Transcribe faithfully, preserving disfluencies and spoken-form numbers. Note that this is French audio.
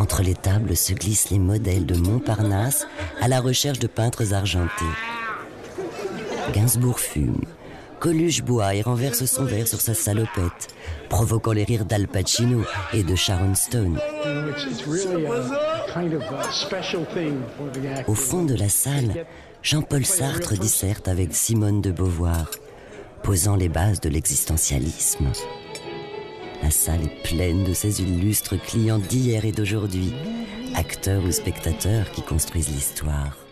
Entre les tables se glissent les modèles de Montparnasse à la recherche de peintres argentés. Gainsbourg fume. Coluche boit et renverse son verre sur sa salopette, provoquant les rires d'Al Pacino et de Sharon Stone. Au fond de la salle, Jean-Paul Sartre disserte avec Simone de Beauvoir, posant les bases de l'existentialisme. La salle est pleine de ces illustres clients d'hier et d'aujourd'hui, acteurs ou spectateurs qui construisent l'histoire.